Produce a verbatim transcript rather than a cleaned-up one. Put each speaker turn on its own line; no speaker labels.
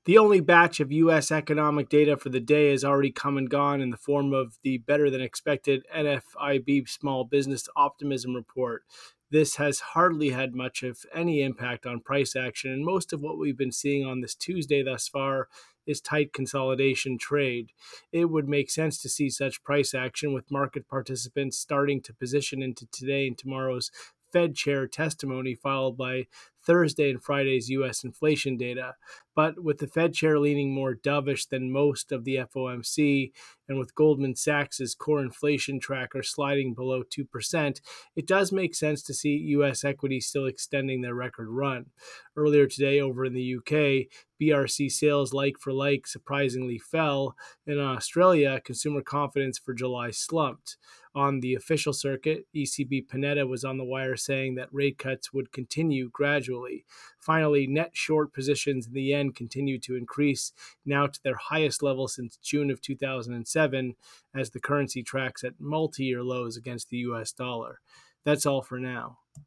The only batch of U S economic data for the day has already come and gone in the form of the better than expected N F I B Small Business Optimism Report. This has hardly had much of any impact on price action, and most of what we've been seeing on this Tuesday thus far is tight consolidation trade. It would make sense to see such price action with market participants starting to position into today and tomorrow's Fed chair testimony, followed by Thursday and Friday's U S inflation data. But with the Fed chair leaning more dovish than most of the F O M C, and with Goldman Sachs's core inflation tracker sliding below two percent, it does make sense to see U S equities still extending their record run. Earlier today over in the U K, B R C sales like for like surprisingly fell. In Australia, consumer confidence for July slumped. On the official circuit, E C B Panetta was on the wire saying that rate cuts would continue gradually. Finally, net short positions in the yen continue to increase, now to their highest level since June of two thousand seven, as the currency tracks at multi-year lows against the U S dollar. That's all for now.